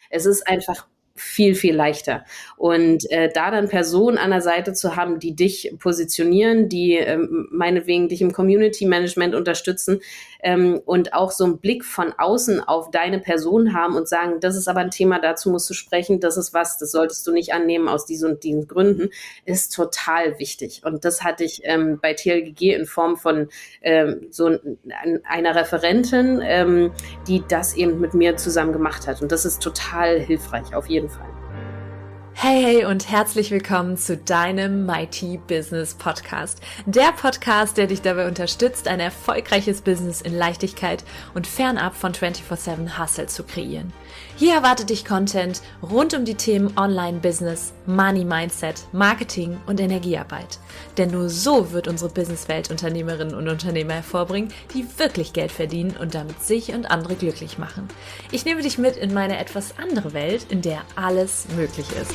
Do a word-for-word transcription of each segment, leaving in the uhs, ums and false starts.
Es ist einfach viel, viel leichter. Und äh, da dann Personen an der Seite zu haben, die dich positionieren, die ähm, meinetwegen dich im Community Management unterstützen ähm, und auch so einen Blick von außen auf deine Person haben und sagen, das ist aber ein Thema, dazu musst du sprechen, das ist was, das solltest du nicht annehmen aus diesen und diesen Gründen, ist total wichtig. Und das hatte ich ähm, bei T L G G in Form von ähm, so ein, einer Referentin, ähm, die das eben mit mir zusammen gemacht hat. Und das ist total hilfreich, auf jeden Fall. Hey, hey und herzlich willkommen zu deinem Mighty Business Podcast. Der Podcast, der dich dabei unterstützt, ein erfolgreiches Business in Leichtigkeit und fernab von vierundzwanzig sieben Hustle zu kreieren. Hier erwartet dich Content rund um die Themen Online-Business, Money-Mindset, Marketing und Energiearbeit. Denn nur so wird unsere Businesswelt Unternehmerinnen und Unternehmer hervorbringen, die wirklich Geld verdienen und damit sich und andere glücklich machen. Ich nehme dich mit in meine etwas andere Welt, in der alles möglich ist.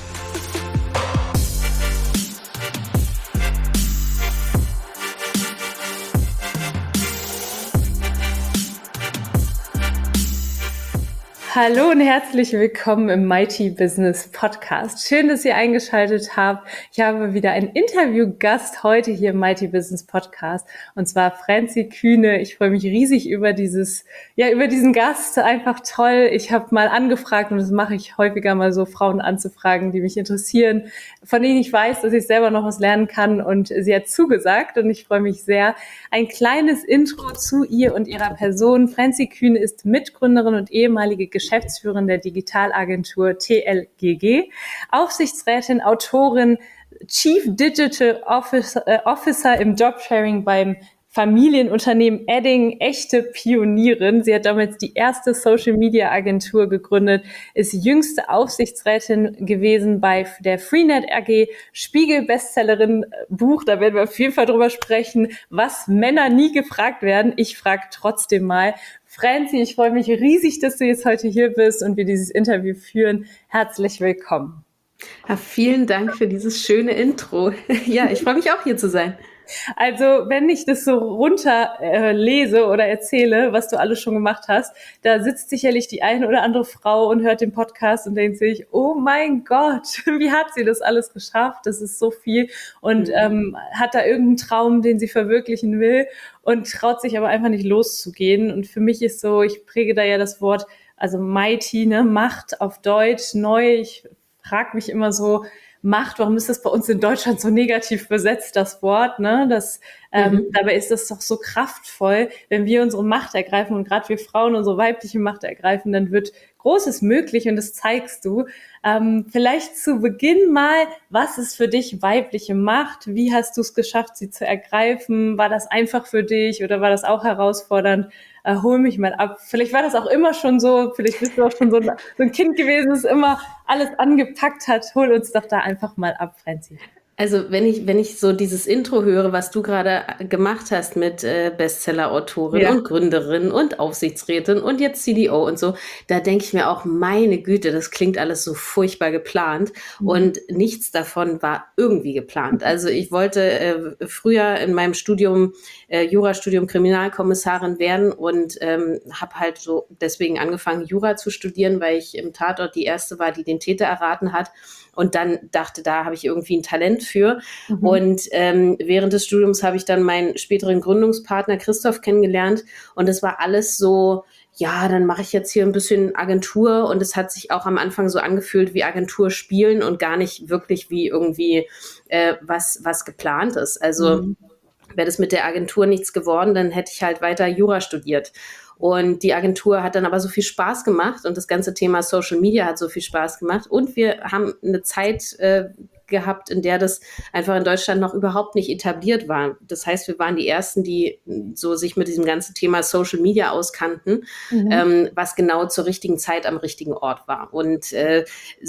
Hallo und herzlich willkommen im Mighty Business Podcast. Schön, dass ihr eingeschaltet habt. Ich habe wieder einen Interviewgast heute hier im Mighty Business Podcast und zwar Franzi Kühne. Ich freue mich riesig über dieses, ja, über diesen Gast. Einfach toll. Ich habe mal angefragt und das mache ich häufiger mal so, Frauen anzufragen, die mich interessieren, von denen ich weiß, dass ich selber noch was lernen kann und sie hat zugesagt und ich freue mich sehr. Ein kleines Intro zu ihr und ihrer Person. Franzi Kühne ist Mitgründerin und ehemalige Geschäftsführerin der Digitalagentur T L G G, Aufsichtsrätin, Autorin, Chief Digital Officer, äh, Officer im Jobsharing beim Familienunternehmen Edding, echte Pionierin. Sie hat damals die erste Social-Media-Agentur gegründet, ist jüngste Aufsichtsrätin gewesen bei der Freenet A G, Spiegel-Bestsellerin Buch, da werden wir auf jeden Fall drüber sprechen, was Männer nie gefragt werden. Ich frage trotzdem mal. Franzi, ich freue mich riesig, dass du jetzt heute hier bist und wir dieses Interview führen. Herzlich willkommen. Ja, vielen Dank für dieses schöne Intro. Ja, ich freue mich auch, hier zu sein. Also, wenn ich das so runter äh, lese oder erzähle, was du alles schon gemacht hast, da sitzt sicherlich die eine oder andere Frau und hört den Podcast und denkt sich, oh mein Gott, wie hat sie das alles geschafft? Das ist so viel und mhm. ähm, hat da irgendeinen Traum, den sie verwirklichen will und traut sich aber einfach nicht loszugehen. Und für mich ist so, ich präge da ja das Wort, also mighty, ne, Macht auf Deutsch, neu. Ich frage mich immer so, Macht, warum ist das bei uns in Deutschland so negativ besetzt, das Wort, ne? Das, ähm, mhm. Dabei ist das doch so kraftvoll, wenn wir unsere Macht ergreifen und gerade wir Frauen unsere weibliche Macht ergreifen, dann wird Großes möglich und das zeigst du. Ähm, vielleicht zu Beginn mal, was ist für dich weibliche Macht? Wie hast du es geschafft, sie zu ergreifen? War das einfach für dich oder war das auch herausfordernd? Äh, hol mich mal ab. Vielleicht war das auch immer schon so, vielleicht bist du auch schon so ein, so ein Kind gewesen, das immer alles angepackt hat. Hol uns doch da einfach mal ab, Franzi. Also wenn ich wenn ich so dieses Intro höre, was du gerade gemacht hast mit äh, Bestseller-Autorin ja. und Gründerin und Aufsichtsrätin und jetzt C D O und so, da denke ich mir auch, meine Güte, das klingt alles so furchtbar geplant mhm. und nichts davon war irgendwie geplant. Also ich wollte äh, früher in meinem Studium, äh, Jurastudium Kriminalkommissarin werden und ähm, habe halt so deswegen angefangen, Jura zu studieren, weil ich im Tatort die Erste war, die den Täter erraten hat. Und dann dachte, da habe ich irgendwie ein Talent für. Mhm. Und ähm, während des Studiums habe ich dann meinen späteren Gründungspartner Christoph kennengelernt. Und es war alles so, ja, dann mache ich jetzt hier ein bisschen Agentur. Und es hat sich auch am Anfang so angefühlt wie Agentur spielen und gar nicht wirklich wie irgendwie äh, was, was geplant ist. Also mhm. wäre das mit der Agentur nichts geworden, dann hätte ich halt weiter Jura studiert. Und die Agentur hat dann aber so viel Spaß gemacht und das ganze Thema Social Media hat so viel Spaß gemacht. Und wir haben eine Zeit äh, gehabt, in der das einfach in Deutschland noch überhaupt nicht etabliert war. Das heißt, wir waren die Ersten, die so sich mit diesem ganzen Thema Social Media auskannten, mhm. ähm, was genau zur richtigen Zeit am richtigen Ort war. Und äh,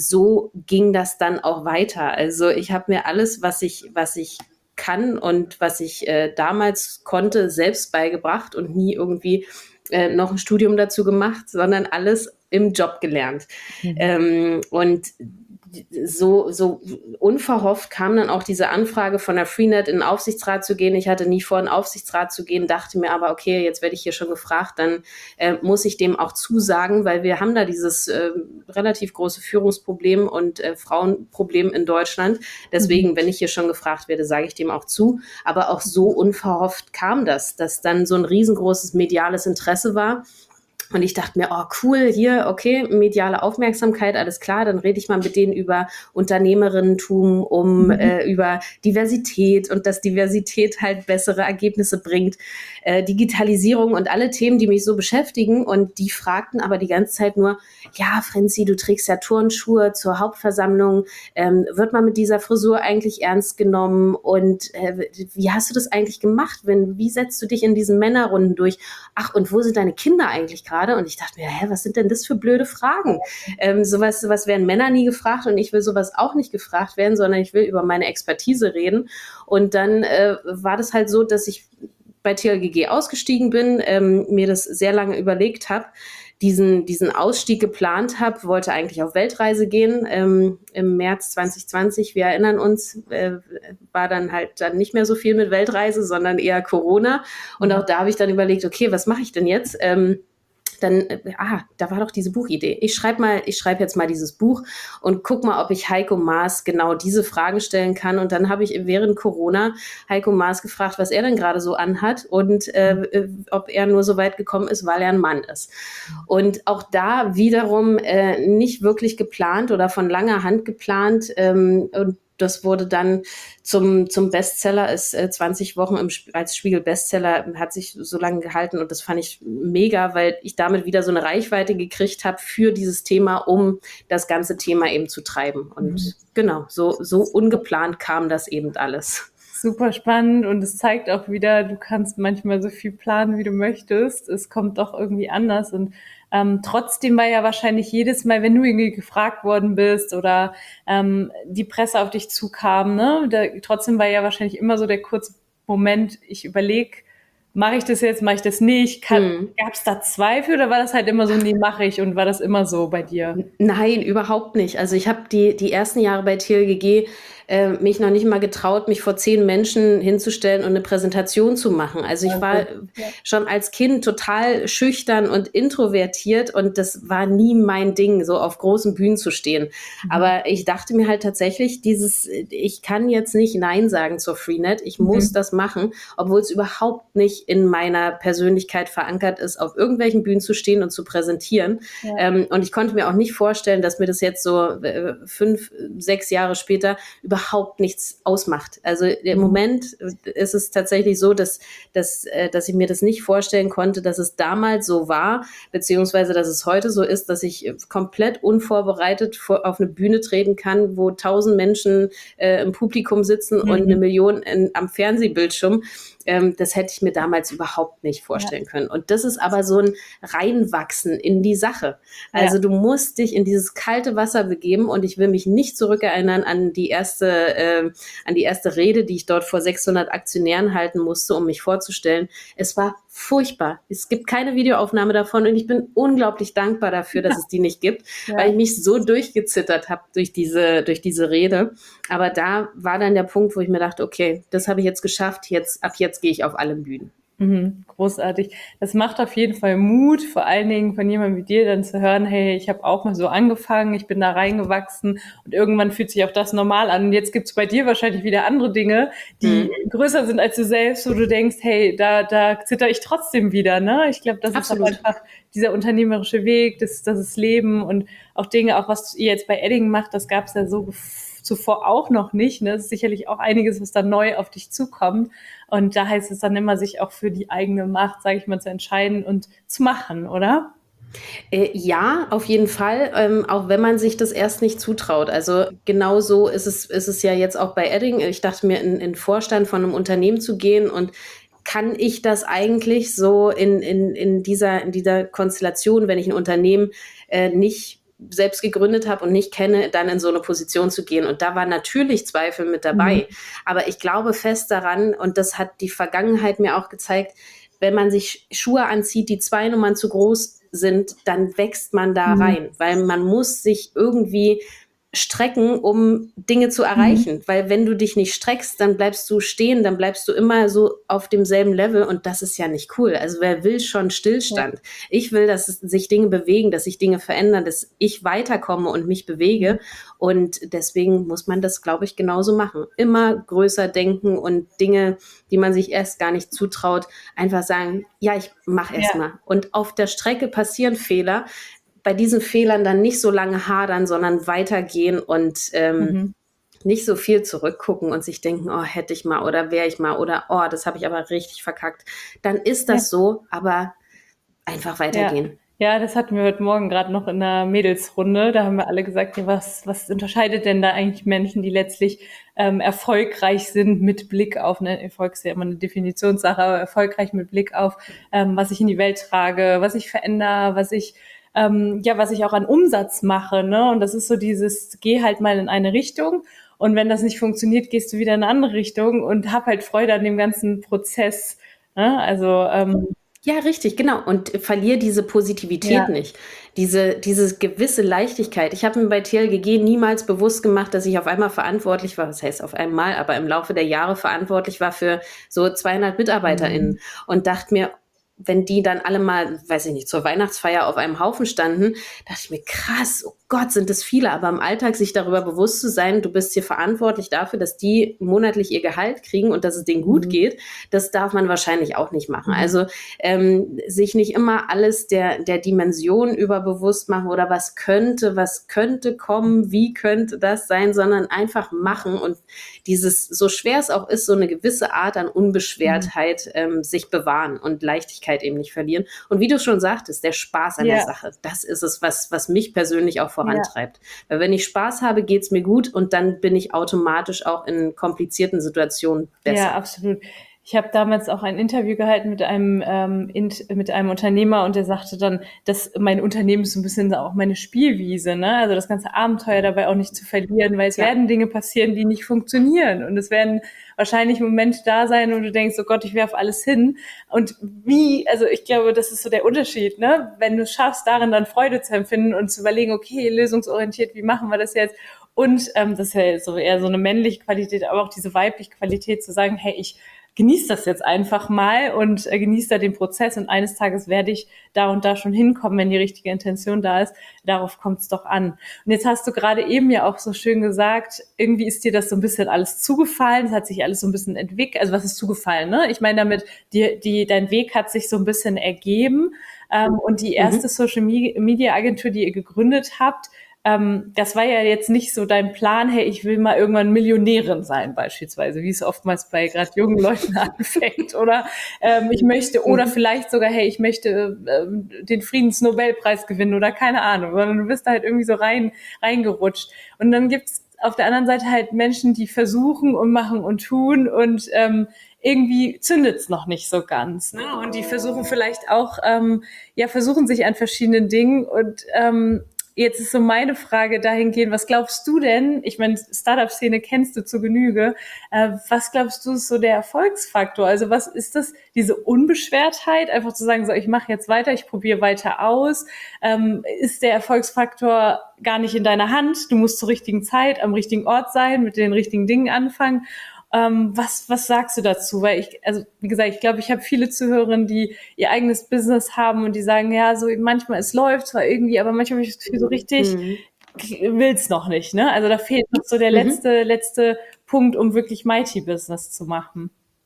so ging das dann auch weiter. Also ich habe mir alles, was ich, was ich kann und was ich äh, damals konnte, selbst beigebracht und nie irgendwie äh, noch ein Studium dazu gemacht, sondern alles im Job gelernt. Mhm. Ähm, und so, so unverhofft kam dann auch diese Anfrage von der Freenet in den Aufsichtsrat zu gehen. Ich hatte nie vor, in den Aufsichtsrat zu gehen, dachte mir aber, okay, jetzt werde ich hier schon gefragt, dann äh, muss ich dem auch zusagen, weil wir haben da dieses äh, relativ große Führungsproblem und äh, Frauenproblem in Deutschland. Deswegen, mhm. wenn ich hier schon gefragt werde, sage ich dem auch zu. Aber auch so unverhofft kam das, dass dann so ein riesengroßes mediales Interesse war. Und ich dachte mir, oh cool, hier, okay, mediale Aufmerksamkeit, alles klar, dann rede ich mal mit denen über Unternehmerinnentum, um mhm. äh, über Diversität und dass Diversität halt bessere Ergebnisse bringt, äh, Digitalisierung und alle Themen, die mich so beschäftigen. Und die fragten aber die ganze Zeit nur, ja, Frenzi, du trägst ja Turnschuhe zur Hauptversammlung, ähm, wird man mit dieser Frisur eigentlich ernst genommen und äh, wie hast du das eigentlich gemacht? Wenn, wie setzt du dich in diesen Männerrunden durch? Ach, und wo sind deine Kinder eigentlich gerade? Und ich dachte mir, hä, was sind denn das für blöde Fragen? Ähm, sowas, sowas werden Männer nie gefragt und ich will sowas auch nicht gefragt werden, sondern ich will über meine Expertise reden. Und dann äh, war das halt so, dass ich bei T L G G ausgestiegen bin, ähm, mir das sehr lange überlegt habe, diesen, diesen Ausstieg geplant habe, wollte eigentlich auf Weltreise gehen ähm, im März zwanzig zwanzig. Wir erinnern uns, äh, war dann halt dann nicht mehr so viel mit Weltreise, sondern eher Corona. Und auch da habe ich dann überlegt, okay, was mache ich denn jetzt? Ähm, dann, äh, ah, da war doch diese Buchidee. Ich schreibe mal, ich schreibe jetzt mal dieses Buch und guck mal, ob ich Heiko Maas genau diese Fragen stellen kann. Und dann habe ich während Corona Heiko Maas gefragt, was er denn gerade so anhat und äh, ob er nur so weit gekommen ist, weil er ein Mann ist. Und auch da wiederum äh, nicht wirklich geplant oder von langer Hand geplant. Ähm, und das wurde dann zum, zum Bestseller, ist äh, zwanzig Wochen im, als Spiegel-Bestseller, hat sich so lange gehalten und das fand ich mega, weil ich damit wieder so eine Reichweite gekriegt habe für dieses Thema, um das ganze Thema eben zu treiben. Und mhm. genau, so, so ungeplant kam das eben alles. Super spannend und es zeigt auch wieder, du kannst manchmal so viel planen, wie du möchtest. Es kommt doch irgendwie anders und ähm, trotzdem war ja wahrscheinlich jedes Mal, wenn du irgendwie gefragt worden bist oder ähm, die Presse auf dich zukam, ne, da, trotzdem war ja wahrscheinlich immer so der kurze Moment, ich überlege, mache ich das jetzt, mache ich das nicht? Hm. Gab es da Zweifel oder war das halt immer so, nee, mache ich und war das immer so bei dir? Nein, überhaupt nicht. Also ich habe die, die ersten Jahre bei T L G G äh, mich noch nicht mal getraut, mich vor zehn Menschen hinzustellen und eine Präsentation zu machen. Also ich war ja. schon als Kind total schüchtern und introvertiert und das war nie mein Ding, so auf großen Bühnen zu stehen. Mhm. Aber ich dachte mir halt tatsächlich, dieses, ich kann jetzt nicht Nein sagen zur Freenet, ich muss mhm. das machen, obwohl es überhaupt nicht in meiner Persönlichkeit verankert ist, auf irgendwelchen Bühnen zu stehen und zu präsentieren. Ja. Ähm, und ich konnte mir auch nicht vorstellen, dass mir das jetzt so äh, fünf, sechs Jahre später überhaupt nichts ausmacht. Also im Moment ist es tatsächlich so, dass, dass, äh, dass ich mir das nicht vorstellen konnte, dass es damals so war, beziehungsweise dass es heute so ist, dass ich komplett unvorbereitet vor, auf eine Bühne treten kann, wo tausend Menschen äh, im Publikum sitzen mhm. und eine Million in, am Fernsehbildschirm. Ähm, das hätte ich mir damals überhaupt nicht vorstellen ja. können. Und das ist aber so ein Reinwachsen in die Sache. Also ja. du musst dich in dieses kalte Wasser begeben und ich will mich nicht zurückerinnern an die erste, äh, an die erste Rede, die ich dort vor sechshundert Aktionären halten musste, um mich vorzustellen. Es war furchtbar. Es gibt keine Videoaufnahme davon und ich bin unglaublich dankbar dafür, dass ja. es die nicht gibt, ja. weil ich mich so durchgezittert habe durch diese, durch diese Rede. Aber da war dann der Punkt, wo ich mir dachte, okay, das habe ich jetzt geschafft, jetzt, ab jetzt gehe ich auf alle Bühnen. Mhm, großartig. Das macht auf jeden Fall Mut, vor allen Dingen von jemandem wie dir dann zu hören, hey, ich habe auch mal so angefangen, ich bin da reingewachsen und irgendwann fühlt sich auch das normal an. Und jetzt gibt's bei dir wahrscheinlich wieder andere Dinge, die mhm. größer sind als du selbst, wo du denkst, hey, da da zitter ich trotzdem wieder. Ne? Ich glaube, das Absolut. Ist einfach dieser unternehmerische Weg, das, das ist Leben und auch Dinge, auch was ihr jetzt bei Edding macht, das gab's ja so zuvor auch noch nicht. Ne? Das ist sicherlich auch einiges, was dann neu auf dich zukommt. Und da heißt es dann immer, sich auch für die eigene Macht, sage ich mal, zu entscheiden und zu machen, oder? Äh, ja, auf jeden Fall, ähm, auch wenn man sich das erst nicht zutraut. Also genau so ist es, ist es ja jetzt auch bei Edding. Ich dachte mir, in den Vorstand von einem Unternehmen zu gehen und kann ich das eigentlich so in, in, in, dieser, in dieser Konstellation, wenn ich ein Unternehmen äh, nicht selbst gegründet habe und nicht kenne, dann in so eine Position zu gehen. Und da war natürlich Zweifel mit dabei. Mhm. Aber ich glaube fest daran, und das hat die Vergangenheit mir auch gezeigt, wenn man sich Schuhe anzieht, die zwei Nummern zu groß sind, dann wächst man da mhm. rein, weil man muss sich irgendwie strecken, um Dinge zu erreichen. Mhm. Weil wenn du dich nicht streckst, dann bleibst du stehen, dann bleibst du immer so auf demselben Level und das ist ja nicht cool. Also wer will schon Stillstand? Ja. Ich will, dass sich Dinge bewegen, dass sich Dinge verändern, dass ich weiterkomme und mich bewege. Mhm. Und deswegen muss man das, glaube ich, genauso machen. Immer größer denken und Dinge, die man sich erst gar nicht zutraut, einfach sagen, ja, ich mache erst ja. mal. Und auf der Strecke passieren Fehler. Bei diesen Fehlern dann nicht so lange hadern, sondern weitergehen und ähm, mhm. nicht so viel zurückgucken und sich denken, oh, hätte ich mal oder wäre ich mal oder oh, das habe ich aber richtig verkackt. Dann ist das ja. so, aber einfach weitergehen. Ja. ja, das hatten wir heute Morgen gerade noch in der Mädelsrunde. Da haben wir alle gesagt, ja, was, was unterscheidet denn da eigentlich Menschen, die letztlich ähm, erfolgreich sind mit Blick auf, ne, Erfolg ist ja immer eine Definitionssache, aber erfolgreich mit Blick auf, ähm, was ich in die Welt trage, was ich verändere, was ich Ähm, ja, was ich auch an Umsatz mache, ne? Und das ist so dieses, geh halt mal in eine Richtung und wenn das nicht funktioniert, gehst du wieder in eine andere Richtung und hab halt Freude an dem ganzen Prozess, ne? Also ähm, ja, richtig, genau. Und verlier diese Positivität ja. nicht. Diese, diese gewisse Leichtigkeit. Ich habe mir bei T L G G niemals bewusst gemacht, dass ich auf einmal verantwortlich war, was heißt auf einmal, aber im Laufe der Jahre verantwortlich war für so zweihundert MitarbeiterInnen mhm. und dachte mir, wenn die dann alle mal, weiß ich nicht, zur Weihnachtsfeier auf einem Haufen standen, dachte ich mir, krass, oh Gott, sind das viele. Aber im Alltag sich darüber bewusst zu sein, du bist hier verantwortlich dafür, dass die monatlich ihr Gehalt kriegen und dass es denen gut mhm. geht, das darf man wahrscheinlich auch nicht machen. Mhm. Also ähm, sich nicht immer alles der, der Dimension über bewusst machen oder was könnte, was könnte kommen, wie könnte das sein, sondern einfach machen und dieses, so schwer es auch ist, so eine gewisse Art an Unbeschwertheit mhm. ähm, sich bewahren und Leichtigkeit eben nicht verlieren. Und wie du schon sagtest, der Spaß an ja. der Sache, das ist es, was, was mich persönlich auch vorantreibt. Ja. Weil wenn ich Spaß habe, geht's mir gut und dann bin ich automatisch auch in komplizierten Situationen besser. Ja, absolut. Ich habe damals auch ein Interview gehalten mit einem ähm, int, mit einem Unternehmer und der sagte dann, dass mein Unternehmen ist so ein bisschen auch meine Spielwiese, ne? Also das ganze Abenteuer dabei auch nicht zu verlieren, weil es ja. werden Dinge passieren, die nicht funktionieren und es werden wahrscheinlich Momente da sein, wo du denkst, oh Gott, ich werfe alles hin. Und wie, also ich glaube, das ist so der Unterschied, ne? Wenn du es schaffst, darin dann Freude zu empfinden und zu überlegen, okay, lösungsorientiert, wie machen wir das jetzt? Und ähm, das ist ja so eher so eine männliche Qualität, aber auch diese weibliche Qualität zu sagen, hey, ich genieß das jetzt einfach mal und äh, genieß da den Prozess und eines Tages werde ich da und da schon hinkommen, wenn die richtige Intention da ist. Darauf kommt es doch an. Und jetzt hast du gerade eben ja auch so schön gesagt, irgendwie ist dir das so ein bisschen alles zugefallen, es hat sich alles so ein bisschen entwickelt, also was ist zugefallen, ne? Ich meine damit, die, die, dein Weg hat sich so ein bisschen ergeben ähm, und die erste mhm. Social Media Agentur, die ihr gegründet habt, Ähm, das war ja jetzt nicht so dein Plan, hey, ich will mal irgendwann Millionärin sein beispielsweise, wie es oftmals bei gerade jungen Leuten anfängt, oder ähm, ich möchte, oder vielleicht sogar, hey, ich möchte ähm, den Friedensnobelpreis gewinnen oder keine Ahnung, sondern du bist da halt irgendwie so rein reingerutscht. Und dann gibt's auf der anderen Seite halt Menschen, die versuchen und machen und tun und ähm, irgendwie zündet's noch nicht so ganz, ne? Und die versuchen vielleicht auch, ähm, ja, versuchen sich an verschiedenen Dingen und ähm, jetzt ist so meine Frage dahingehend, was glaubst du denn, ich meine, Startup-Szene kennst du zu Genüge, äh, was glaubst du ist so der Erfolgsfaktor? Also was ist das, diese Unbeschwertheit, einfach zu sagen, so ich mache jetzt weiter, ich probiere weiter aus, ähm, ist der Erfolgsfaktor gar nicht in deiner Hand, du musst zur richtigen Zeit am richtigen Ort sein, mit den richtigen Dingen anfangen. Ähm, was, was sagst du dazu? Weil ich, also wie gesagt, ich glaube, ich habe viele Zuhörerinnen, die ihr eigenes Business haben und die sagen, ja, so manchmal es läuft zwar irgendwie, aber manchmal habe ich das Gefühl, so richtig mhm. will's noch nicht, ne? Also da fehlt noch so der letzte, mhm. letzte Punkt, um wirklich Mighty Business zu machen.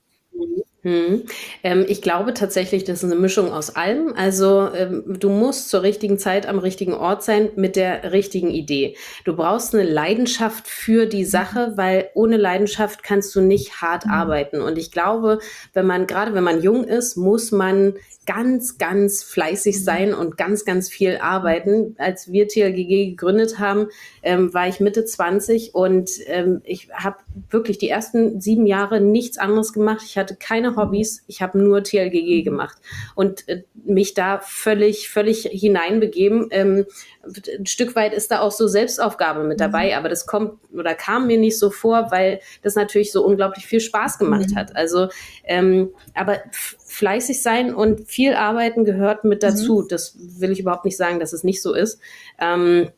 Hm. Ähm, ich glaube tatsächlich, das ist eine Mischung aus allem. Also ähm, du musst zur richtigen Zeit am richtigen Ort sein mit der richtigen Idee. Du brauchst eine Leidenschaft für die Sache, weil ohne Leidenschaft kannst du nicht hart mhm. arbeiten. Und ich glaube, wenn man, gerade wenn man jung ist, muss man ganz, ganz fleißig sein und ganz, ganz viel arbeiten. Als wir T L G G gegründet haben, ähm, war ich Mitte zwanzig und ähm, ich habe wirklich die ersten sieben Jahre nichts anderes gemacht. Ich hatte keine Hobbys, ich habe nur T L G G gemacht und äh, mich da völlig, völlig hineinbegeben. Ähm, ein Stück weit ist da auch so Selbstaufgabe mit dabei, aber das kommt oder kam mir nicht so vor, weil das natürlich so unglaublich viel Spaß gemacht mhm. hat. Also, ähm, aber fleißig sein und viel arbeiten gehört mit dazu. Mhm. Das will ich überhaupt nicht sagen, dass es nicht so ist. Ähm,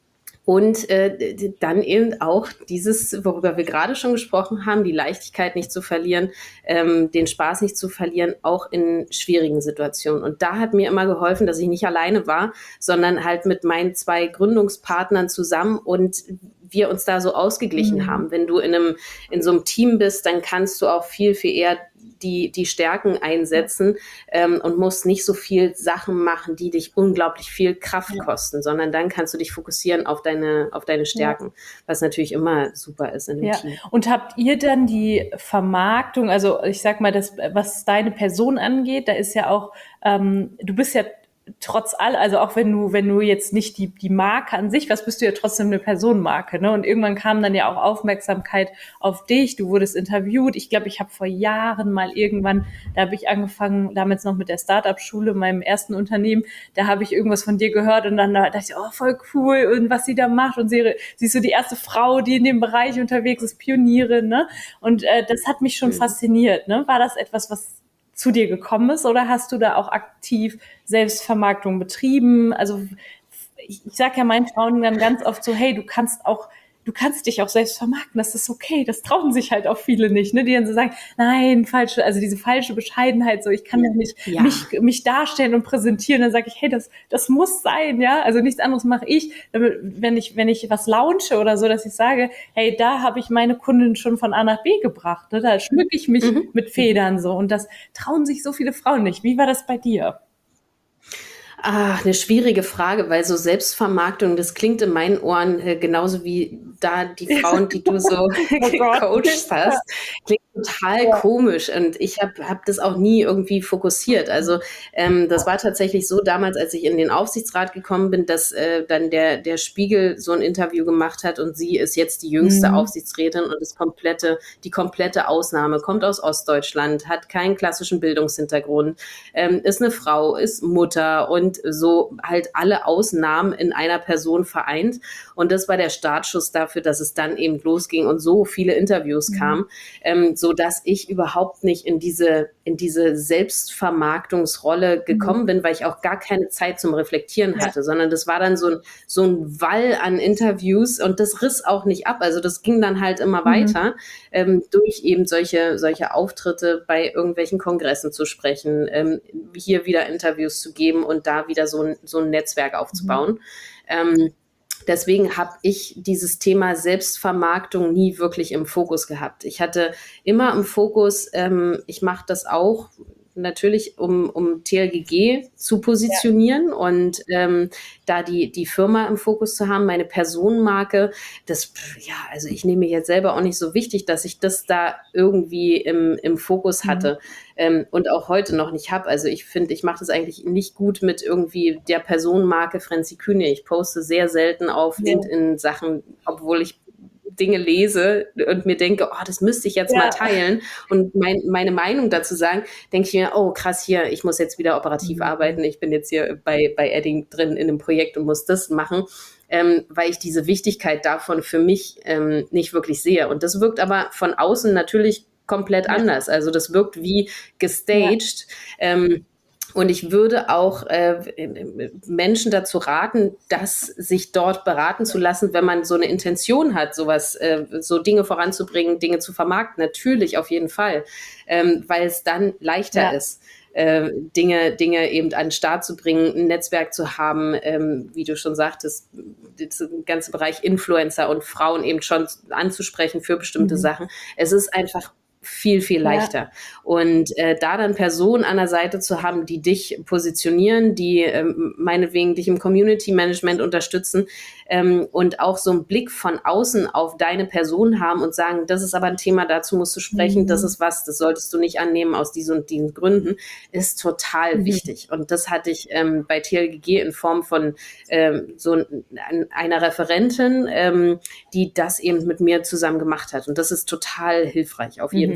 Und äh, dann eben auch dieses, worüber wir gerade schon gesprochen haben, die Leichtigkeit nicht zu verlieren, ähm, den Spaß nicht zu verlieren, auch in schwierigen Situationen. Und da hat mir immer geholfen, dass ich nicht alleine war, sondern halt mit meinen zwei Gründungspartnern zusammen und wir uns da so ausgeglichen Mhm. haben. Wenn du in einem, in so einem Team bist, dann kannst du auch viel, viel eher die, die Stärken einsetzen ähm, und musst nicht so viel Sachen machen, die dich unglaublich viel Kraft Ja. kosten, sondern dann kannst du dich fokussieren auf deine, auf deine Stärken, Ja. was natürlich immer super ist in einem Ja. Team. Und habt ihr dann die Vermarktung, also ich sag mal, das, was deine Person angeht, da ist ja auch, ähm, du bist ja trotz all, also auch wenn du, wenn du jetzt nicht die, die Marke an sich, was bist du ja trotzdem eine Personenmarke, ne? Und irgendwann kam dann ja auch Aufmerksamkeit auf dich, du wurdest interviewt. Ich glaube, ich habe vor Jahren mal irgendwann, da habe ich angefangen, damals noch mit der Startup-Schule, meinem ersten Unternehmen, da habe ich irgendwas von dir gehört und dann dachte ich, oh, voll cool und was sie da macht und sie, sie ist so die erste Frau, die in dem Bereich unterwegs ist, Pionierin, ne? Und äh, das hat mich schon Mhm. fasziniert, ne? War das etwas, was zu dir gekommen ist oder hast du da auch aktiv Selbstvermarktung betrieben? Also ich, ich sage ja meinen Frauen dann ganz oft so, hey, du kannst auch, du kannst dich auch selbst vermarkten, das ist okay, das trauen sich halt auch viele nicht, ne? Die dann so sagen, nein, falsche, also diese falsche Bescheidenheit, so ich kann doch nicht Ja. mich, mich darstellen und präsentieren, dann sage ich, hey, das, das muss sein, ja, also nichts anderes mache ich, damit, wenn ich, wenn ich was launche oder so, dass ich sage, hey, da habe ich meine Kundin schon von A nach B gebracht, ne? Da schmücke ich mich Mhm. mit Federn so und das trauen sich so viele Frauen nicht. Wie war das bei dir? Ah, eine schwierige Frage, weil so Selbstvermarktung, das klingt in meinen Ohren äh, genauso wie da die Frauen, die du so Oh Gott. gecoacht hast, klingt total Ja. komisch und ich habe hab das auch nie irgendwie fokussiert. Also ähm, das war tatsächlich so damals, als ich in den Aufsichtsrat gekommen bin, dass äh, dann der, der Spiegel so ein Interview gemacht hat und sie ist jetzt die jüngste Mhm. Aufsichtsrätin und ist komplette, die komplette Ausnahme, kommt aus Ostdeutschland, hat keinen klassischen Bildungshintergrund, ähm, ist eine Frau, ist Mutter und so halt alle Ausnahmen in einer Person vereint. Und das war der Startschuss dafür, dass es dann eben losging und so viele Interviews Mhm. kamen, ähm, so dass ich überhaupt nicht in diese, in diese Selbstvermarktungsrolle gekommen bin, weil ich auch gar keine Zeit zum Reflektieren Ja. hatte, sondern das war dann so ein, so ein Wall an Interviews und das riss auch nicht ab. Also das ging dann halt immer Mhm. weiter, ähm, durch eben solche, solche Auftritte bei irgendwelchen Kongressen zu sprechen, ähm, hier wieder Interviews zu geben und da wieder so ein, so ein Netzwerk aufzubauen. Ähm, Deswegen habe ich dieses Thema Selbstvermarktung nie wirklich im Fokus gehabt. Ich hatte immer im Fokus, ähm, ich mache das auch natürlich, um, um T L G G zu positionieren und ähm, da die, die Firma im Fokus zu haben, meine Personenmarke. Das, ja, also ich nehme mir jetzt selber auch nicht so wichtig, dass ich das da irgendwie im, im Fokus hatte ähm, und auch heute noch nicht habe. Also ich finde, ich mache das eigentlich nicht gut mit irgendwie der Personenmarke Franzi Kühne. Ich poste sehr selten auf Ja. LinkedIn Sachen, obwohl ich Dinge lese und mir denke, oh, das müsste ich jetzt Ja. mal teilen und mein, meine Meinung dazu sagen, denke ich mir, oh krass, hier, ich muss jetzt wieder operativ Mhm. arbeiten, ich bin jetzt hier bei, bei Edding drin in einem Projekt und muss das machen, ähm, weil ich diese Wichtigkeit davon für mich ähm, nicht wirklich sehe. Und das wirkt aber von außen natürlich komplett Ja. anders. Also das wirkt wie gestaged. Ähm, und ich würde auch äh, Menschen dazu raten, dass sich dort beraten zu lassen, wenn man so eine Intention hat, sowas, äh, so Dinge voranzubringen, Dinge zu vermarkten. Natürlich, auf jeden Fall, ähm, weil es dann leichter Ja. ist, äh, Dinge, Dinge eben an den Start zu bringen, ein Netzwerk zu haben, ähm, wie du schon sagtest, der ganze Bereich Influencer und Frauen eben schon anzusprechen für bestimmte Mhm. Sachen. Es ist einfach viel, viel leichter. Ja. Und äh, da dann Personen an der Seite zu haben, die dich positionieren, die ähm, meinetwegen dich im Community Management unterstützen ähm, und auch so einen Blick von außen auf deine Person haben und sagen, das ist aber ein Thema, dazu musst du sprechen, Mhm. das ist was, das solltest du nicht annehmen aus diesen und diesen Gründen, ist total Mhm. wichtig. Und das hatte ich ähm, bei T L G G in Form von ähm, so ein, einer Referentin, ähm, die das eben mit mir zusammen gemacht hat. Und das ist total hilfreich, auf jeden Mhm. Fall.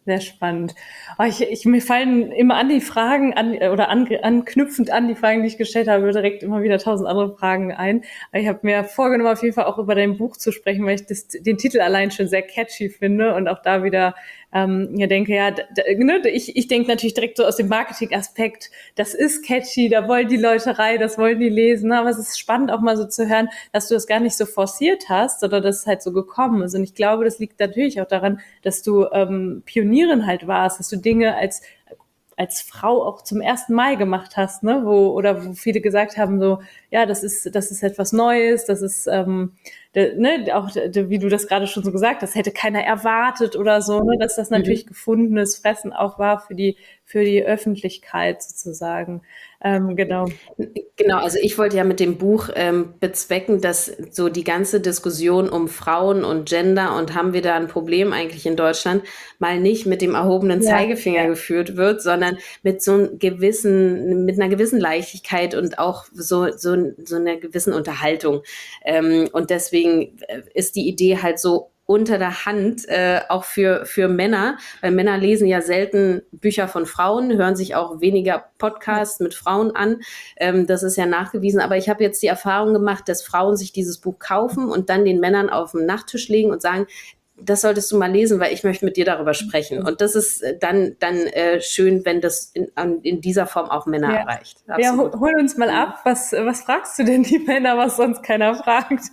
Sehr spannend. Oh, ich, ich, mir fallen immer an die Fragen an oder an, anknüpfend an die Fragen, die ich gestellt habe, direkt immer wieder tausend andere Fragen ein. Aber ich habe mir vorgenommen, auf jeden Fall auch über dein Buch zu sprechen, weil ich das, den Titel allein schon sehr catchy finde und auch da wieder ähm, ja denke, ja, da, ne, ich, ich denke natürlich direkt so aus dem Marketing-Aspekt, das ist catchy, da wollen die Leute rein, das wollen die lesen, aber es ist spannend auch mal so zu hören, dass du das gar nicht so forciert hast, sondern dass es halt so gekommen ist. Und ich glaube, das liegt natürlich auch daran, dass du ähm, Pionierin halt warst, dass du Dinge als als Frau auch zum ersten Mal gemacht hast, ne, wo oder wo viele gesagt haben so, ja, das ist das ist etwas Neues, das ist ähm, de, ne, auch de, wie du das gerade schon so gesagt hast, hätte keiner erwartet oder so, ne, dass das natürlich Mhm. gefundenes Fressen auch war für die für die Öffentlichkeit sozusagen. Ähm, genau. Genau, also ich wollte ja mit dem Buch ähm, bezwecken, dass so die ganze Diskussion um Frauen und Gender und haben wir da ein Problem eigentlich in Deutschland, mal nicht mit dem erhobenen Ja, Zeigefinger ja. geführt wird, sondern mit so einem gewissen, mit einer gewissen Leichtigkeit und auch so, so, so einer gewissen Unterhaltung. Ähm, und deswegen äh, ist die Idee halt so unter der Hand, äh, auch für, für Männer, weil Männer lesen ja selten Bücher von Frauen, hören sich auch weniger Podcasts mit Frauen an. Ähm, das ist ja nachgewiesen. Aber ich habe jetzt die Erfahrung gemacht, dass Frauen sich dieses Buch kaufen und dann den Männern auf den Nachttisch legen und sagen, das solltest du mal lesen, weil ich möchte mit dir darüber sprechen. Und das ist äh, dann, dann äh, schön, wenn das in, in dieser Form auch Männer Ja, erreicht. ja, hol, Absolut. hol uns mal Mhm. ab. Was, was fragst du denn die Männer, was sonst keiner fragt?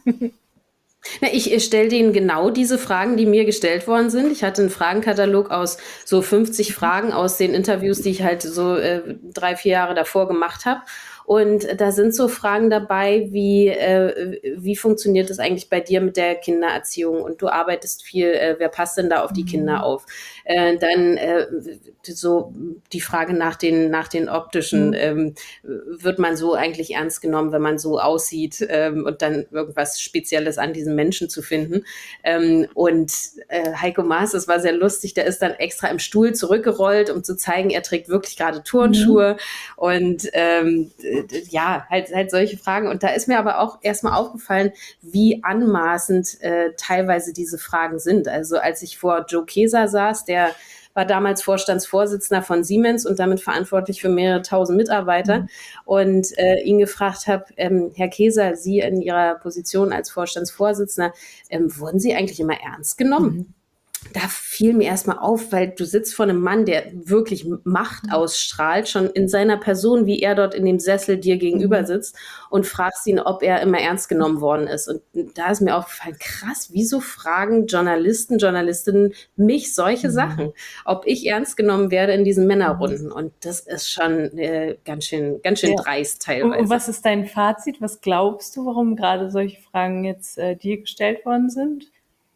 Na, ich ich stelle denen genau diese Fragen, die mir gestellt worden sind. Ich hatte einen Fragenkatalog aus so fünfzig Fragen aus den Interviews, die ich halt so äh, drei, vier Jahre davor gemacht habe. Und da sind so Fragen dabei, wie, äh, wie funktioniert es eigentlich bei dir mit der Kindererziehung? Und du arbeitest viel, äh, wer passt denn da auf die Kinder auf? Äh, dann äh, so die Frage nach den, nach den optischen, ähm, wird man so eigentlich ernst genommen, wenn man so aussieht ähm, und dann irgendwas Spezielles an diesem Menschen zu finden. Ähm, und äh, Heiko Maas, das war sehr lustig, der ist dann extra im Stuhl zurückgerollt, um zu zeigen, er trägt wirklich gerade Turnschuhe und ähm, ja, halt, halt solche Fragen. Und da ist mir aber auch erstmal aufgefallen, wie anmaßend äh, teilweise diese Fragen sind. Also als ich vor Joe Keser saß, der war damals Vorstandsvorsitzender von Siemens und damit verantwortlich für mehrere tausend Mitarbeiter und äh, ihn gefragt habe, ähm, Herr Keser, Sie in Ihrer Position als Vorstandsvorsitzender, ähm, wurden Sie eigentlich immer ernst genommen? Mhm. Da fiel mir erstmal auf, weil du sitzt vor einem Mann, der wirklich Macht ausstrahlt, schon in seiner Person, wie er dort in dem Sessel dir gegenüber Mhm. sitzt und fragst ihn, ob er immer ernst genommen worden ist. Und da ist mir aufgefallen, krass, wieso fragen Journalisten, Journalistinnen mich solche Mhm. Sachen, ob ich ernst genommen werde in diesen Mhm. Männerrunden. Und das ist schon äh, ganz schön, ganz schön Ja. dreist Und, und teilweise. was ist dein Fazit? Was glaubst du, warum gerade solche Fragen jetzt äh, dir gestellt worden sind?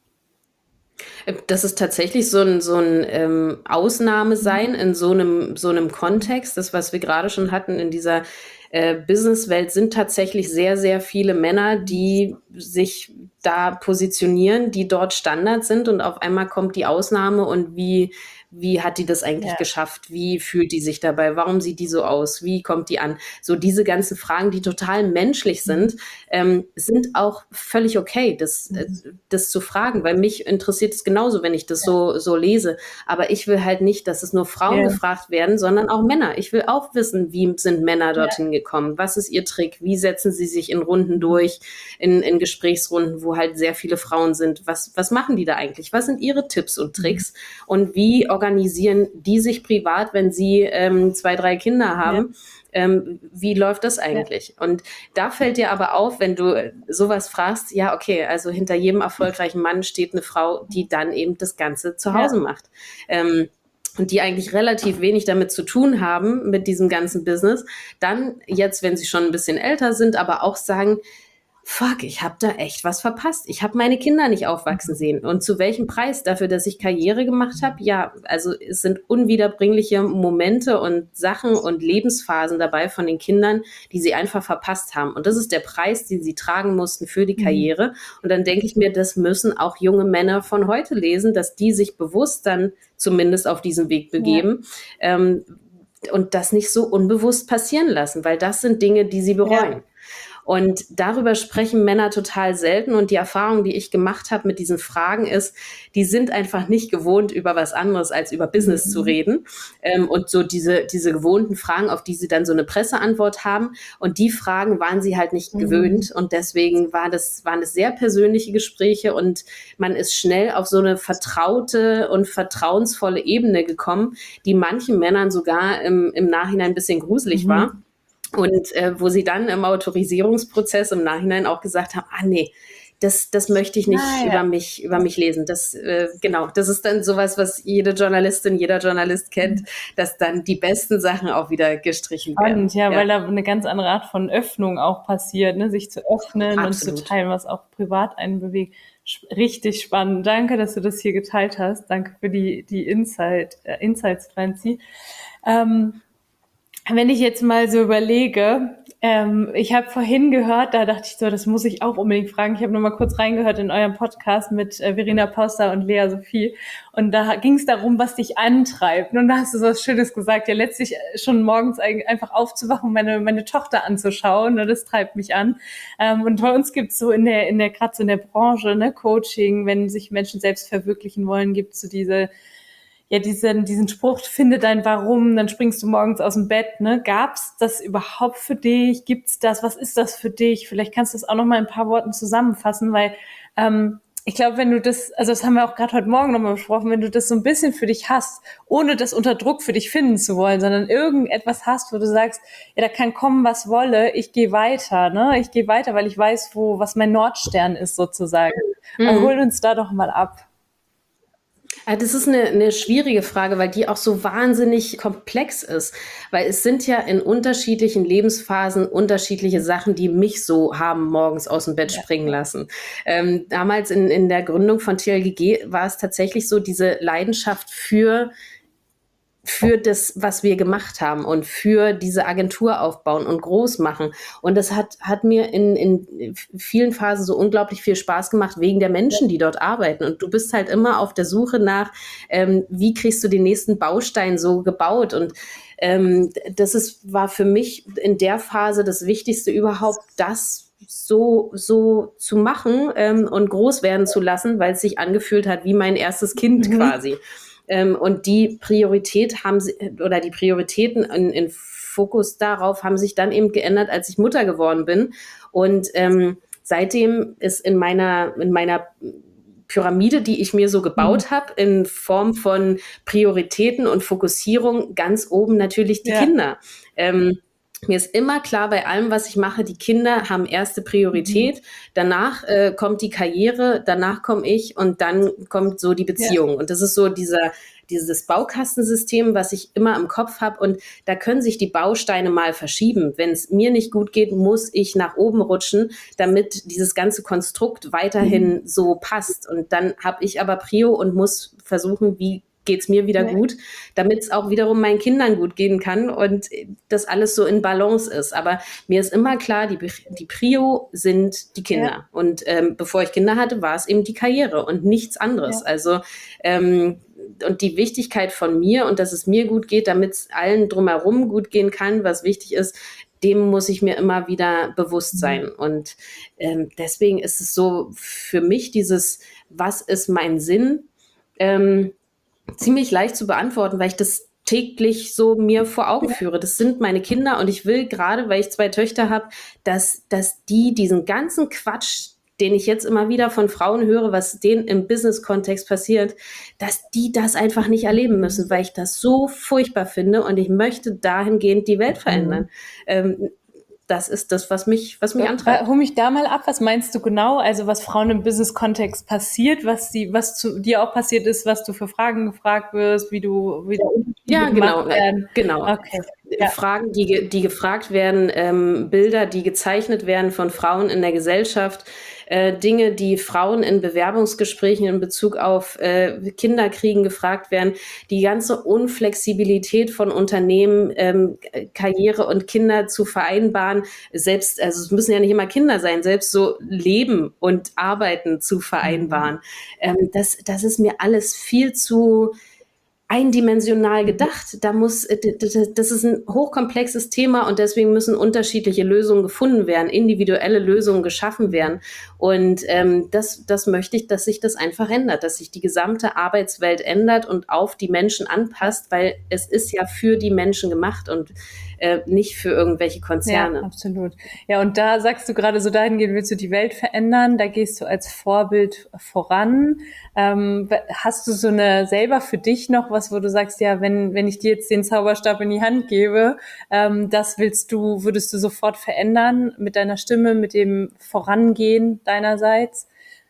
Das ist tatsächlich so ein, so ein ähm, Ausnahme Mhm. sein in so einem, so einem Kontext. Das, was wir gerade schon hatten in dieser äh, Businesswelt, sind tatsächlich sehr, sehr viele Männer, die sich da positionieren, die dort Standard sind und auf einmal kommt die Ausnahme und wie, wie hat die das eigentlich Ja. geschafft? Wie fühlt die sich dabei? Warum sieht die so aus? Wie kommt die an? So diese ganzen Fragen, die total menschlich sind, ähm, sind auch völlig okay, das, äh, Mhm. das zu fragen, weil mich interessiert es genauso, wenn ich das so, so lese. Aber ich will halt nicht, dass es nur Frauen Ja. gefragt werden, sondern auch Männer. Ich will auch wissen, wie sind Männer dorthin gekommen? Was ist ihr Trick? Wie setzen sie sich in Runden durch, in, in Gesprächsrunden, wo halt sehr viele Frauen sind? Was, was machen die da eigentlich? Was sind ihre Tipps und Mhm. Tricks? Und wie organisieren die sich privat, wenn sie ähm, zwei, drei Kinder Ja. haben? Ähm, wie läuft das Ja. eigentlich? Und da fällt dir aber auf, wenn du sowas fragst, ja, okay, also hinter jedem erfolgreichen Mann steht eine Frau, die dann eben das Ganze zu Ja. Hause macht. Ähm, und die eigentlich relativ wenig damit zu tun haben, mit diesem ganzen Business, dann jetzt, wenn sie schon ein bisschen älter sind, aber auch sagen, fuck, ich habe da echt was verpasst. Ich habe meine Kinder nicht aufwachsen sehen. Und zu welchem Preis? Dafür, dass ich Karriere gemacht habe? Ja, also es sind unwiederbringliche Momente und Sachen und Lebensphasen dabei von den Kindern, die sie einfach verpasst haben. Und das ist der Preis, den sie tragen mussten für die Mhm. Karriere. Und dann denke ich mir, das müssen auch junge Männer von heute lesen, dass die sich bewusst dann zumindest auf diesen Weg Ja. begeben. Ähm, und das nicht so unbewusst passieren lassen, weil das sind Dinge, die sie Ja. bereuen. Und darüber sprechen Männer total selten. Und die Erfahrung, die ich gemacht habe mit diesen Fragen ist, die sind einfach nicht gewohnt, über was anderes als über Business mhm. zu reden. Ähm, und so diese, diese gewohnten Fragen, auf die sie dann so eine Presseantwort haben. Und die Fragen waren sie halt nicht mhm. gewöhnt. Und deswegen war das, waren es sehr persönliche Gespräche und man ist schnell auf so eine vertraute und vertrauensvolle Ebene gekommen, die manchen Männern sogar im, im Nachhinein ein bisschen gruselig mhm. war. Und äh, wo sie dann im Autorisierungsprozess im Nachhinein auch gesagt haben, ah nee, das, das möchte ich nicht ah, ja. über mich, über mich lesen. Das, äh, genau, das ist dann sowas, was jede Journalistin, jeder Journalist kennt, mhm. dass dann die besten Sachen auch wieder gestrichen werden. Und ja, ja, weil da eine ganz andere Art von Öffnung auch passiert, ne? Sich zu öffnen Absolut. Und zu teilen, was auch privat einen bewegt. Richtig spannend. Danke, dass du das hier geteilt hast. Danke für die, die Insight, äh, Insights, Franzi. Ähm, Wenn ich jetzt mal so überlege, ähm, ich habe vorhin gehört, da dachte ich so, das muss ich auch unbedingt fragen. Ich habe nur mal kurz reingehört in eurem Podcast mit äh, Verena Pauster und Lea Sophie und da ging es darum, was dich antreibt. Und da hast du so was Schönes gesagt, ja letztlich schon morgens einfach aufzuwachen, meine meine Tochter anzuschauen, ne, das treibt mich an. Ähm, und bei uns gibt's so in der in der gerade so in der Branche, ne, Coaching, wenn sich Menschen selbst verwirklichen wollen, gibt's so diese ja, diesen, diesen Spruch, finde dein Warum, dann springst du morgens aus dem Bett, ne? Gab's das überhaupt für dich? Gibt's das? Was ist das für dich? Vielleicht kannst du das auch noch mal in ein paar Worten zusammenfassen, weil ähm, ich glaube, wenn du das, also das haben wir auch gerade heute Morgen nochmal besprochen, wenn du das so ein bisschen für dich hast, ohne das unter Druck für dich finden zu wollen, sondern irgendetwas hast, wo du sagst, ja, da kann kommen, was wolle, ich gehe weiter, ne? Ich gehe weiter, weil ich weiß, wo, was mein Nordstern ist sozusagen. Mhm. Und hol uns da doch mal ab. Das ist eine, eine schwierige Frage, weil die auch so wahnsinnig komplex ist. Weil es sind ja in unterschiedlichen Lebensphasen unterschiedliche Sachen, die mich so haben morgens aus dem Bett ja. springen lassen. Ähm, damals in, in der Gründung von T L G G war es tatsächlich so, diese Leidenschaft für für das, was wir gemacht haben und für diese Agentur aufbauen und groß machen. Und das hat, hat mir in, in vielen Phasen so unglaublich viel Spaß gemacht, wegen der Menschen, die dort arbeiten. Und du bist halt immer auf der Suche nach, ähm, wie kriegst du den nächsten Baustein so gebaut? Und ähm, das ist, war für mich in der Phase das Wichtigste überhaupt, das so so zu machen ähm, und groß werden zu lassen, weil es sich angefühlt hat wie mein erstes Kind mhm. quasi. Ähm, und die Priorität haben sie, oder die Prioritäten in, in Fokus darauf haben sich dann eben geändert, als ich Mutter geworden bin. Und ähm, seitdem ist in meiner, in meiner Pyramide, die ich mir so gebaut mhm. habe, in Form von Prioritäten und Fokussierung ganz oben natürlich die ja. Kinder. Ähm, Mir ist immer klar, bei allem, was ich mache, die Kinder haben erste Priorität. Mhm. Danach äh, kommt die Karriere, danach komme ich und dann kommt so die Beziehung. Ja. Und das ist so dieser, dieses Baukastensystem, was ich immer im Kopf habe. Und da können sich die Bausteine mal verschieben. Wenn es mir nicht gut geht, muss ich nach oben rutschen, damit dieses ganze Konstrukt weiterhin mhm. so passt. Und dann habe ich aber Prio und muss versuchen, wie geht's mir wieder ja. gut, damit es auch wiederum meinen Kindern gut gehen kann und das alles so in Balance ist. Aber mir ist immer klar, die, die Prio sind die Kinder. Ja. Und ähm, bevor ich Kinder hatte, war es eben die Karriere und nichts anderes. Ja. Also ähm, und die Wichtigkeit von mir und dass es mir gut geht, damit es allen drumherum gut gehen kann, was wichtig ist, dem muss ich mir immer wieder bewusst sein. Mhm. Und ähm, deswegen ist es so für mich dieses, was ist mein Sinn, ähm, ziemlich leicht zu beantworten, weil ich das täglich so mir vor Augen führe. Das sind meine Kinder und ich will gerade, weil ich zwei Töchter habe, dass, dass die diesen ganzen Quatsch, den ich jetzt immer wieder von Frauen höre, was denen im Business-Kontext passiert, dass die das einfach nicht erleben müssen, weil ich das so furchtbar finde und ich möchte dahingehend die Welt verändern. Mhm. Ähm, das ist das, was mich, was mich antreibt. Hol mich da mal ab. Was meinst du genau? Also was Frauen im Business-Kontext passiert, was die, was zu dir auch passiert ist, was du für Fragen gefragt wirst, wie du, wie du ja genau, werden. genau. Okay. Ja. Fragen, die, die gefragt werden, ähm, Bilder, die gezeichnet werden von Frauen in der Gesellschaft, äh, Dinge, die Frauen in Bewerbungsgesprächen in Bezug auf äh, Kinderkriegen gefragt werden, die ganze Unflexibilität von Unternehmen, ähm, Karriere und Kinder zu vereinbaren, selbst, also es müssen ja nicht immer Kinder sein, selbst so Leben und Arbeiten zu vereinbaren. Mhm. Ähm, das, das ist mir alles viel zu eindimensional gedacht. Da muss, das ist ein hochkomplexes Thema und deswegen müssen unterschiedliche Lösungen gefunden werden, individuelle Lösungen geschaffen werden. Und ähm, das, das möchte ich, dass sich das einfach ändert, dass sich die gesamte Arbeitswelt ändert und auf die Menschen anpasst, weil es ist ja für die Menschen gemacht und äh, nicht für irgendwelche Konzerne. Ja, absolut. Ja, und da sagst du gerade so, dahingehend willst du die Welt verändern, da gehst du als Vorbild voran. Ähm, hast du so eine selber für dich noch was, wo du sagst, ja, wenn wenn ich dir jetzt den Zauberstab in die Hand gebe, ähm, das willst du, würdest du sofort verändern mit deiner Stimme, mit dem Vorangehen deinerseits?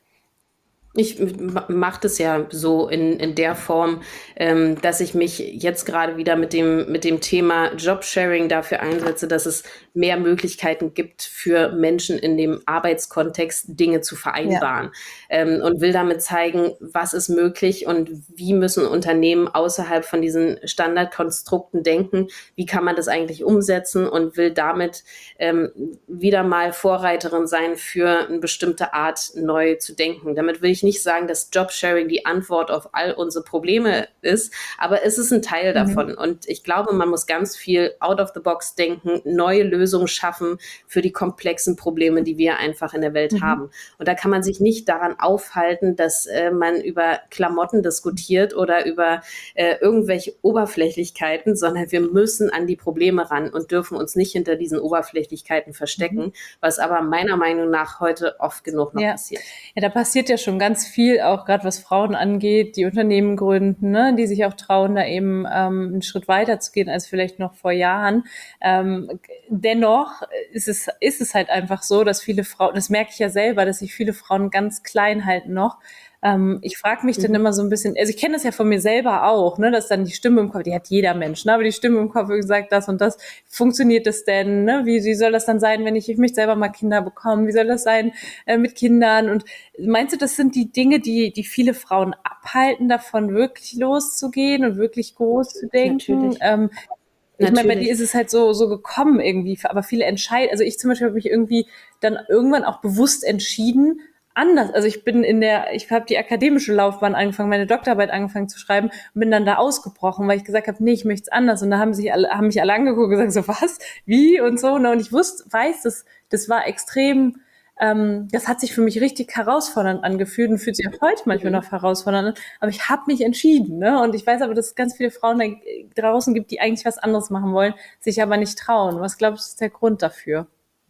Ich mache das ja so in, in der Form, ähm, dass ich mich jetzt gerade wieder mit dem, mit dem Thema Jobsharing dafür einsetze, dass es mehr Möglichkeiten gibt für Menschen in dem Arbeitskontext, Dinge zu vereinbaren. Ja. Ähm, und will damit zeigen, was ist möglich und wie müssen Unternehmen außerhalb von diesen Standardkonstrukten denken, wie kann man das eigentlich umsetzen und will damit ähm, wieder mal Vorreiterin sein für eine bestimmte Art, neu zu denken. Damit will ich nicht sagen, dass Jobsharing die Antwort auf all unsere Probleme ist, aber es ist ein Teil mhm. davon. Und ich glaube, man muss ganz viel out of the box denken, neue Lösungen schaffen für die komplexen Probleme, die wir einfach in der Welt mhm. haben. Und da kann man sich nicht daran aufhalten, dass äh, man über Klamotten diskutiert oder über äh, irgendwelche Oberflächlichkeiten, sondern wir müssen an die Probleme ran und dürfen uns nicht hinter diesen Oberflächlichkeiten verstecken, mhm. was aber meiner Meinung nach heute oft genug noch ja. passiert. Ja, da passiert ja schon ganz viel, auch gerade was Frauen angeht, die Unternehmen gründen, ne, die sich auch trauen, da eben ähm, einen Schritt weiter zu gehen als vielleicht noch vor Jahren. Ähm, dennoch ist es, ist es halt einfach so, dass viele Frauen, das merke ich ja selber, dass sich viele Frauen ganz klein halten noch. Ähm, ich frage mich mhm. dann immer so ein bisschen, also ich kenne das ja von mir selber auch, ne, dass dann die Stimme im Kopf, die hat jeder Mensch, ne, aber die Stimme im Kopf sagt, das und das, funktioniert das denn, ne, wie, wie soll das dann sein, wenn ich, ich möchte selber mal Kinder bekommen, wie soll das sein äh, mit Kindern und meinst du, das sind die Dinge, die, die viele Frauen abhalten, davon wirklich loszugehen und wirklich groß zu denken? Natürlich. Ähm, ich meine, bei dir ist es halt so, so gekommen irgendwie, aber viele entscheiden, also ich zum Beispiel habe mich irgendwie dann irgendwann auch bewusst entschieden, anders. Also ich bin in der, ich habe die akademische Laufbahn angefangen, meine Doktorarbeit angefangen zu schreiben und bin dann da ausgebrochen, weil ich gesagt habe, nee, ich möchte es anders. Und da haben sich alle, haben mich alle angeguckt und gesagt, so was, wie und so. Und ich wusste, weiß, das, das war extrem, ähm, das hat sich für mich richtig herausfordernd angefühlt und fühlt sich auch heute manchmal noch herausfordernd an. Aber ich habe mich entschieden, ne? Und ich weiß aber, dass es ganz viele Frauen da draußen gibt, die eigentlich was anderes machen wollen, sich aber nicht trauen. Was glaubst du, ist der Grund dafür?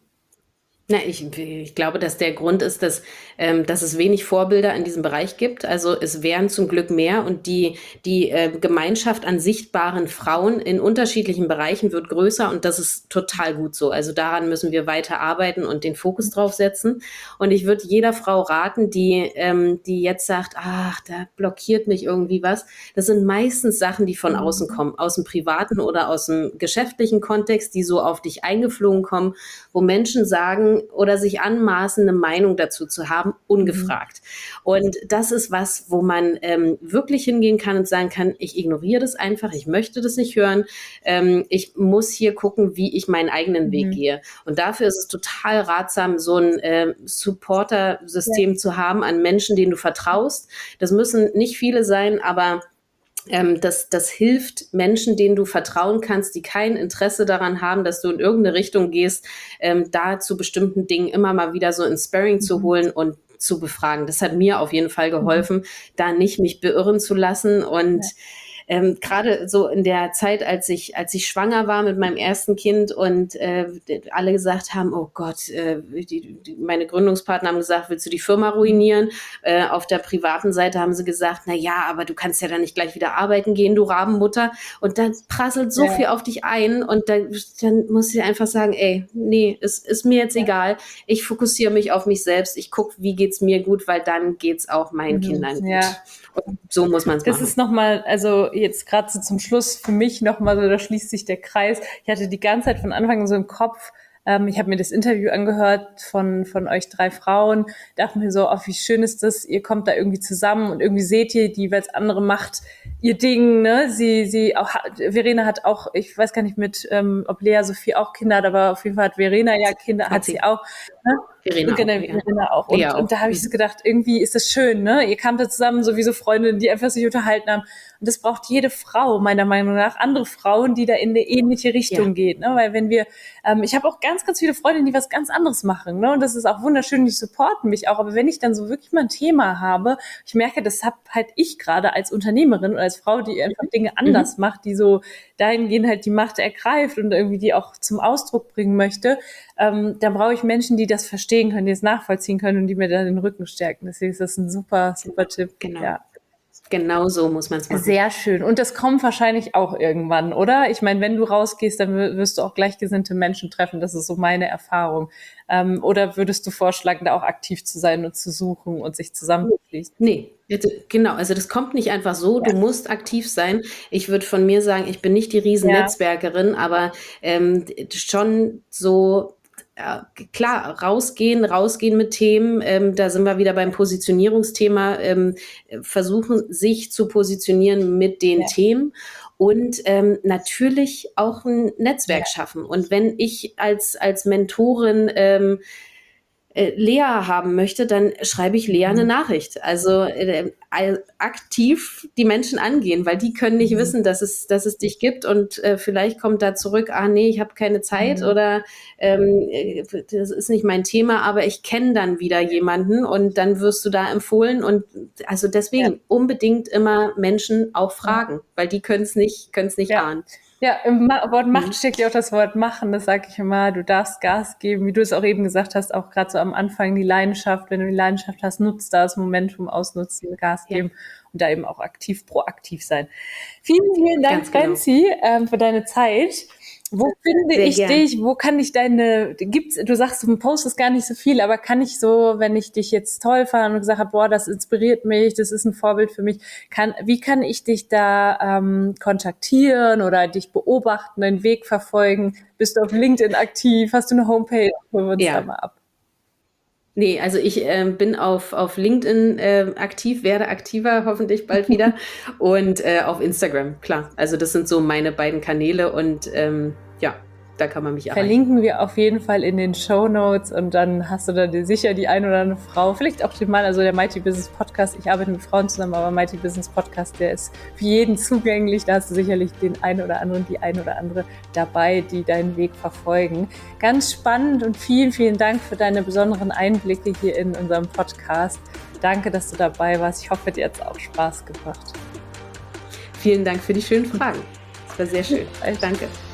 Na, ich, ich glaube, dass der Grund ist, dass, ähm, dass es wenig Vorbilder in diesem Bereich gibt. Also es wären zum Glück mehr und die, die äh, Gemeinschaft an sichtbaren Frauen in unterschiedlichen Bereichen wird größer und das ist total gut so. Also daran müssen wir weiter arbeiten und den Fokus drauf setzen. Und ich würde jeder Frau raten, die, ähm, die jetzt sagt, ach, da blockiert mich irgendwie was. Das sind meistens Sachen, die von außen kommen, aus dem privaten oder aus dem geschäftlichen Kontext, die so auf dich eingeflogen kommen, wo Menschen sagen, oder sich anmaßen, eine Meinung dazu zu haben, ungefragt. Mhm. Und das ist was, wo man ähm, wirklich hingehen kann und sagen kann, ich ignoriere das einfach, ich möchte das nicht hören, ähm, ich muss hier gucken, wie ich meinen eigenen mhm. Weg gehe. Und dafür ist es total ratsam, so ein äh, Supporter-System ja. zu haben an Menschen, denen du vertraust. Das müssen nicht viele sein, aber Ähm, das, das hilft Menschen, denen du vertrauen kannst, die kein Interesse daran haben, dass du in irgendeine Richtung gehst, ähm, da zu bestimmten Dingen immer mal wieder so ein Sparring mhm. zu holen und zu befragen. Das hat mir auf jeden Fall geholfen, mhm. da nicht mich beirren zu lassen und ja. Ähm, gerade so in der Zeit, als ich, als ich schwanger war mit meinem ersten Kind und äh, alle gesagt haben, oh Gott, äh, die, die, meine Gründungspartner haben gesagt, willst du die Firma ruinieren? Äh, auf der privaten Seite haben sie gesagt, na ja, aber du kannst ja dann nicht gleich wieder arbeiten gehen, du Rabenmutter. Und dann prasselt so ja. viel auf dich ein und dann, dann musst du einfach sagen, ey, nee, es ist mir jetzt ja. egal. Ich fokussiere mich auf mich selbst. Ich gucke, wie geht's mir gut, weil dann geht's auch meinen mhm. Kindern gut. Ja. Und so muss man es machen. Das ist nochmal, also jetzt gerade so zum Schluss für mich nochmal so, da schließt sich der Kreis. Ich hatte die ganze Zeit von Anfang an so im Kopf, ähm, ich habe mir das Interview angehört von von euch drei Frauen, dachte mir so, oh, wie schön ist das, ihr kommt da irgendwie zusammen und irgendwie seht ihr, die jeweils andere macht ihr Ding, ne? Sie, sie auch, Verena hat auch, ich weiß gar nicht mit, ähm, ob Lea Sophie auch Kinder hat, aber auf jeden Fall hat Verena ja Kinder, hat sie auch, ne? Verena auch, Genau, ja. Verena auch. Und, Lea auch. und da habe ich so gedacht, irgendwie ist das schön, ne? Ihr kamt da zusammen, so wie so Freundinnen, die einfach sich unterhalten haben. Und das braucht jede Frau, meiner Meinung nach, andere Frauen, die da in eine ähnliche Richtung Ja. geht, ne? Weil wenn wir, ähm, ich habe auch ganz, ganz viele Freundinnen, die was ganz anderes machen, ne? Und das ist auch wunderschön, die supporten mich auch. Aber wenn ich dann so wirklich mal ein Thema habe, ich merke, das habe halt ich gerade als Unternehmerin oder als Frau, die einfach Dinge anders Mhm. macht, die so dahingehend halt die Macht ergreift und irgendwie die auch zum Ausdruck bringen möchte, ähm, da brauche ich Menschen, die das verstehen können, die es nachvollziehen können und die mir da den Rücken stärken. Deswegen ist das ein super, super Tipp. Genau. Ja. Genau so muss man es machen. Sehr schön. Und das kommt wahrscheinlich auch irgendwann, oder? Ich meine, wenn du rausgehst, dann wirst du auch gleichgesinnte Menschen treffen. Das ist so meine Erfahrung. Ähm, oder würdest du vorschlagen, da auch aktiv zu sein und zu suchen und sich zusammenzuschließen? Nee, genau. Also das kommt nicht einfach so. Ja. Du musst aktiv sein. Ich würde von mir sagen, ich bin nicht die Riesennetzwerkerin, aber ähm, schon so, ja, klar, rausgehen, rausgehen mit Themen, ähm, da sind wir wieder beim Positionierungsthema, ähm, versuchen sich zu positionieren mit den Ja. Themen und ähm, natürlich auch ein Netzwerk Ja. schaffen. Und wenn ich als, als Mentorin ähm, äh, Lea haben möchte, dann schreibe ich Lea eine Nachricht. Also äh, äh, aktiv die Menschen angehen, weil die können nicht Mhm. wissen, dass es, dass es dich gibt und äh, vielleicht kommt da zurück, ah nee, ich habe keine Zeit Mhm. oder ähm, äh, das ist nicht mein Thema, aber ich kenne dann wieder jemanden und dann wirst du da empfohlen und also deswegen Ja. unbedingt immer Menschen auch fragen, weil die können es nicht, können es nicht Ja. ahnen. Ja, im Ma- Wort Macht Mhm. steckt ja auch das Wort machen, das sage ich immer. Du darfst Gas geben, wie du es auch eben gesagt hast, auch gerade so am Anfang die Leidenschaft. Wenn du die Leidenschaft hast, nutzt das Momentum ausnutzen, Gas Ja. geben und da eben auch aktiv, proaktiv sein. Vielen, vielen Dank, Ganz genau. Franzi, ähm, für deine Zeit. Wo finde Sehr ich gern. dich? Wo kann ich deine, gibt's, du sagst, du postest gar nicht so viel, aber kann ich so, wenn ich dich jetzt toll fand und gesagt habe, boah, das inspiriert mich, das ist ein Vorbild für mich, kann, wie kann ich dich da ähm, kontaktieren oder dich beobachten, den Weg verfolgen? Bist du auf LinkedIn aktiv? Hast du eine Homepage? Holen wir uns Ja. da mal ab. Nee, also ich ähm, bin auf, auf LinkedIn äh, aktiv, werde aktiver hoffentlich bald wieder und äh, auf Instagram, klar. Also das sind so meine beiden Kanäle und ähm, ja, da kann man mich erreichen. Verlinken wir auf jeden Fall in den Shownotes und dann hast du da sicher die ein oder andere Frau, vielleicht auch den Mann, also der Mighty Business Podcast. Ich arbeite mit Frauen zusammen, aber Mighty Business Podcast, der ist für jeden zugänglich. Da hast du sicherlich den einen oder anderen, die ein oder andere dabei, die deinen Weg verfolgen. Ganz spannend und vielen, vielen Dank für deine besonderen Einblicke hier in unserem Podcast. Danke, dass du dabei warst. Ich hoffe, dir hat es auch Spaß gemacht. Vielen Dank für die schönen Fragen. Das war sehr schön. Danke.